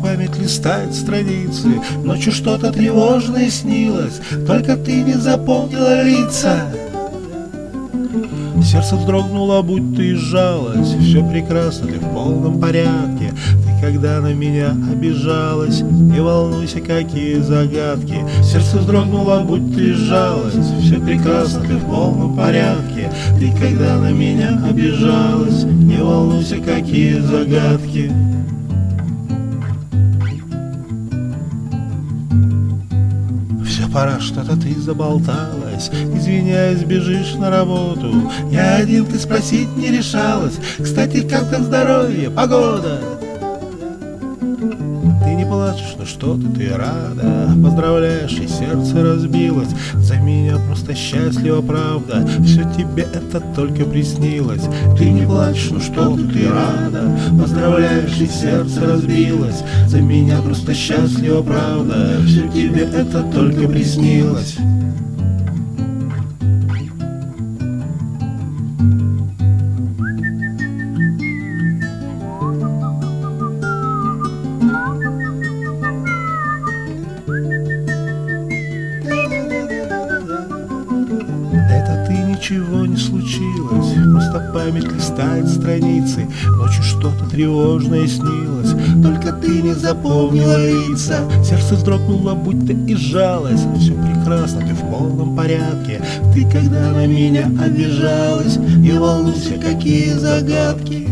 память листает страницы. Ночью что-то тревожное снилось, только ты не запомнила лица. Сердце вздрогнуло, будто и сжалось. Все прекрасно, ты в полном порядке. Ты когда на меня обижалась, не волнуйся, какие загадки. Сердце вздрогнуло, будто и сжалось. Все прекрасно, ты в полном порядке. Ты когда на меня обижалась, не волнуйся, какие загадки. Все, пора, что-то ты заболталась. Извиняюсь, бежишь на работу. Я один, ты спросить не решалась. Кстати, как там здоровье, погода? Ты не плачешь, ну что ты рада. Поздравляешь, и сердце разбилось. За меня просто счастлива, правда. Все тебе это только приснилось. Ты не плачешь, ну что ты рада. Поздравляешь, и сердце разбилось. За меня просто счастлива, правда. Все тебе это только приснилось. Ничего не случилось, просто память листает страницы. Ночью что-то тревожное снилось, только ты не запомнила лица. Сердце вздрогнуло, будто и сжалось. Все прекрасно, ты в полном порядке. Ты когда на меня обижалась, не волнуйся, какие загадки.